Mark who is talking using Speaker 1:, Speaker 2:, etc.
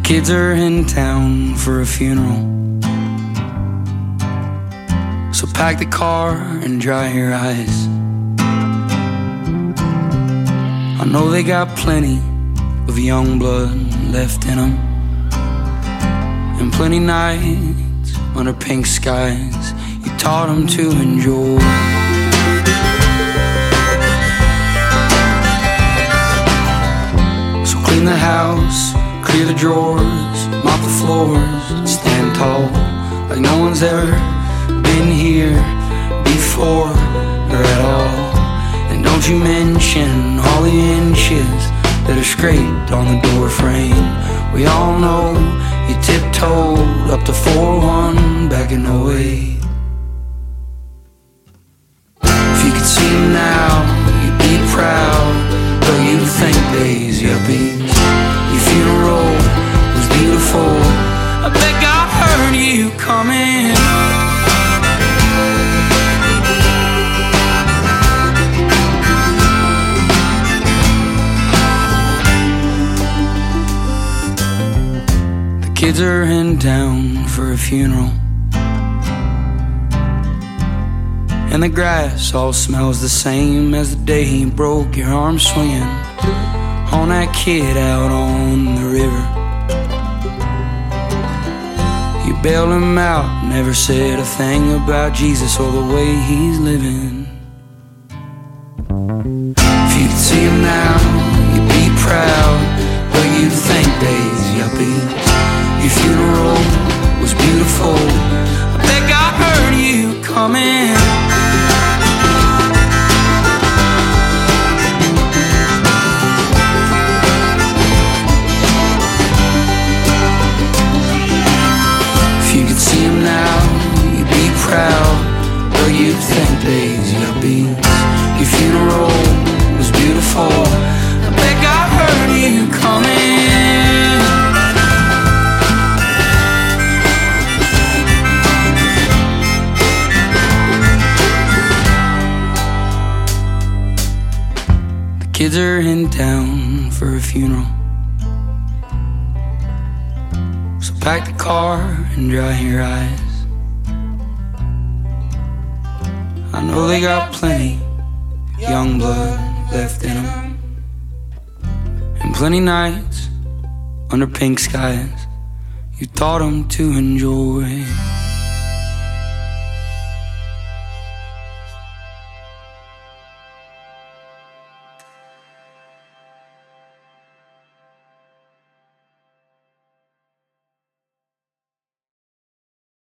Speaker 1: Kids are in town for a funeral, so pack the car and dry your eyes. I know they got plenty of young blood left in them, and plenty nights under pink skies you taught them to enjoy. So clean the house, clear the drawers, mop the floors, stand tall like no one's ever been here before or at all. And don't you mention all the inches that are scraped on the door frame. We all know you tiptoed up to 4-1 back in 08. If you could see him now, you'd be proud, but you'd think days yuppies. Your funeral was beautiful, I bet God heard you coming. The kids are in town for a funeral, and the grass all smells the same as the day you broke your arm swinging on that kid out on the river. You bailed him out, never said a thing about Jesus or the way he's living. If you could see him now, you'd be proud, but you'd think days yuppies. Your funeral was beautiful, I bet God heard you coming. If you could see him now, you'd be proud, but you'd think days yuppies. Your funeral was beautiful, I bet God heard you coming. Kids are in town for a funeral, so pack the car and dry your eyes. I know they got plenty young blood left in them, and plenty nights under pink skies you taught them to enjoy.